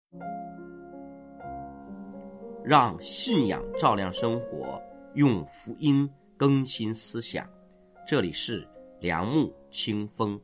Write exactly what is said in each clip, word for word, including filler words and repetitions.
让信仰照亮生活，用福音更新思想。这里是良木清风。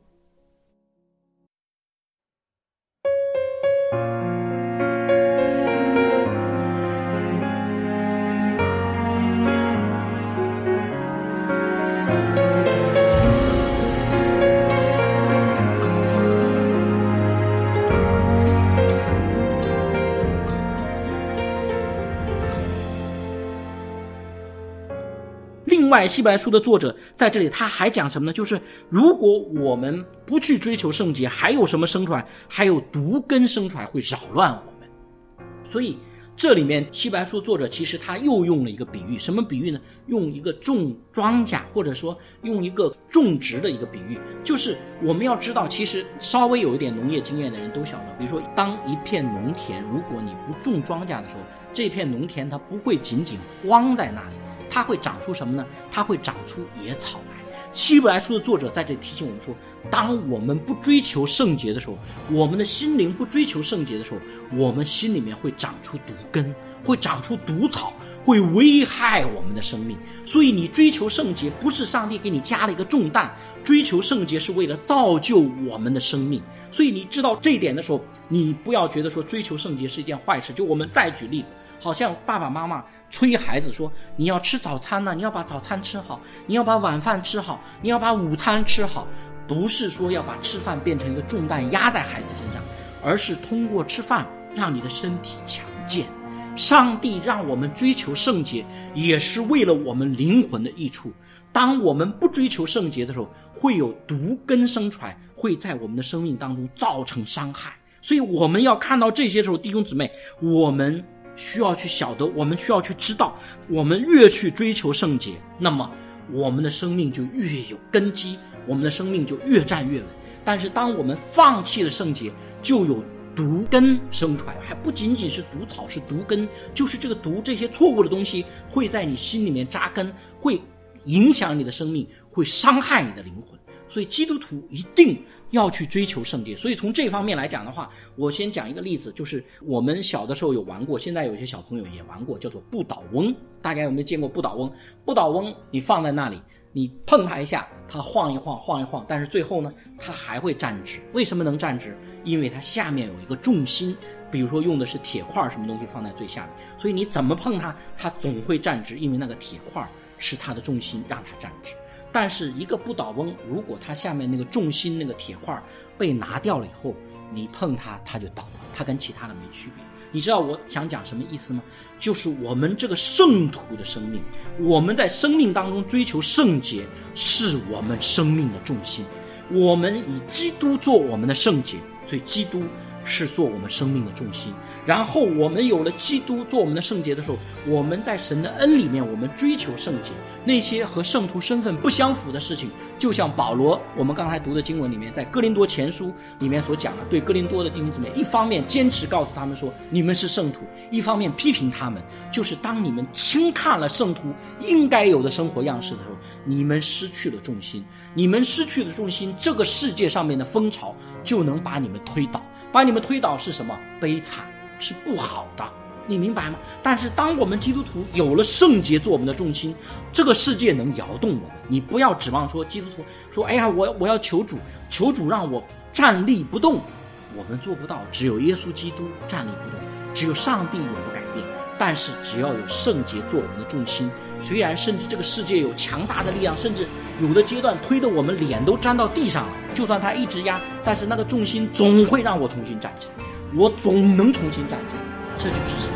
另外希伯来书的作者在这里他还讲什么呢？就是如果我们不去追求圣洁，还有什么生出来？还有毒根生出来会扰乱我们。所以这里面希伯来书作者其实他又用了一个比喻，什么比喻呢？用一个种庄稼，或者说用一个种植的一个比喻。就是我们要知道，其实稍微有一点农业经验的人都晓得，比如说当一片农田，如果你不种庄稼的时候，这片农田它不会仅仅荒在那里，它会长出什么呢？它会长出野草来。希伯来书的作者在这里提醒我们说，当我们不追求圣洁的时候，我们的心灵不追求圣洁的时候，我们心里面会长出毒根，会长出毒草，会危害我们的生命。所以你追求圣洁不是上帝给你加了一个重担，追求圣洁是为了造就我们的生命。所以你知道这一点的时候，你不要觉得说追求圣洁是一件坏事。就我们再举例子，好像爸爸妈妈催孩子说，你要吃早餐呢，你要把早餐吃好，你要把晚饭吃好，你要把午餐吃好。不是说要把吃饭变成一个重担压在孩子身上，而是通过吃饭让你的身体强健。上帝让我们追求圣洁，也是为了我们灵魂的益处。当我们不追求圣洁的时候，会有毒根生出来，会在我们的生命当中造成伤害。所以我们要看到这些时候，弟兄姊妹，我们需要去晓得，我们需要去知道，我们越去追求圣洁，那么我们的生命就越有根基，我们的生命就越站越稳。但是当我们放弃了圣洁，就有毒根生出来，还不仅仅是毒草，是毒根，就是这个毒，这些错误的东西会在你心里面扎根，会影响你的生命，会伤害你的灵魂。所以基督徒一定要去追求圣洁。所以从这方面来讲的话，我先讲一个例子，就是我们小的时候有玩过，现在有些小朋友也玩过，叫做不倒翁。大家有没有见过不倒翁？不倒翁你放在那里，你碰它一下，它晃一晃晃一晃，但是最后呢它还会站直。为什么能站直？因为它下面有一个重心，比如说用的是铁块什么东西放在最下面，所以你怎么碰它它总会站直，因为那个铁块是它的重心让它站直。但是一个不倒翁，如果它下面那个重心那个铁块被拿掉了以后，你碰它它就倒了，它跟其他的没区别。你知道我想讲什么意思吗？就是我们这个圣徒的生命，我们在生命当中追求圣洁，是我们生命的重心。我们以基督做我们的圣洁，所以基督是做我们生命的重心。然后我们有了基督做我们的圣洁的时候，我们在神的恩里面，我们追求圣洁。那些和圣徒身份不相符的事情，就像保罗我们刚才读的经文里面，在哥林多前书里面所讲的，对哥林多的弟兄姊妹，一方面坚持告诉他们说你们是圣徒，一方面批评他们，就是当你们轻看了圣徒应该有的生活样式的时候，你们失去了重心。你们失去了重心，这个世界上面的风潮就能把你们推倒。把你们推倒是什么？悲惨，是不好的，你明白吗？但是当我们基督徒有了圣洁做我们的重心，这个世界能摇动我们。你不要指望说基督徒说，哎呀，我我要求主，求主让我站立不动，我们做不到。只有耶稣基督站立不动，只有上帝永不改变。但是只要有圣洁做我们的重心，虽然甚至这个世界有强大的力量，甚至有的阶段推得我们脸都沾到地上了，就算他一直压，但是那个重心总会让我重新站起来，我总能重新站起来。这就是